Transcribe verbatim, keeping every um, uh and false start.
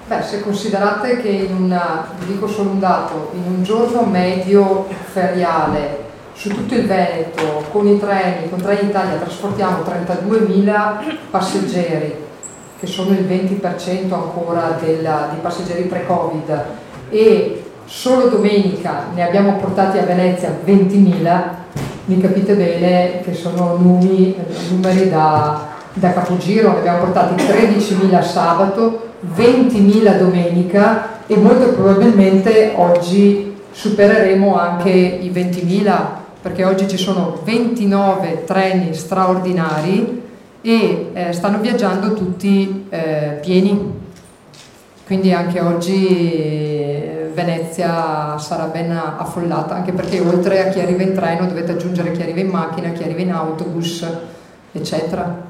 Beh, se considerate che in una, vi dico solo un dato, in un giorno medio feriale su tutto il Veneto, con i treni, con Trenitalia trasportiamo trentaduemila passeggeri, che sono il venti per cento ancora della, di passeggeri pre-Covid, e solo domenica ne abbiamo portati a Venezia ventimila, mi capite bene che sono numeri, numeri da, da capogiro. Ne abbiamo portati tredicimila sabato, ventimila domenica e molto probabilmente oggi supereremo anche i ventimila, perché oggi ci sono ventinove treni straordinari e eh, stanno viaggiando tutti eh, pieni, quindi anche oggi Venezia sarà ben affollata, anche perché oltre a chi arriva in treno dovete aggiungere chi arriva in macchina, chi arriva in autobus, eccetera.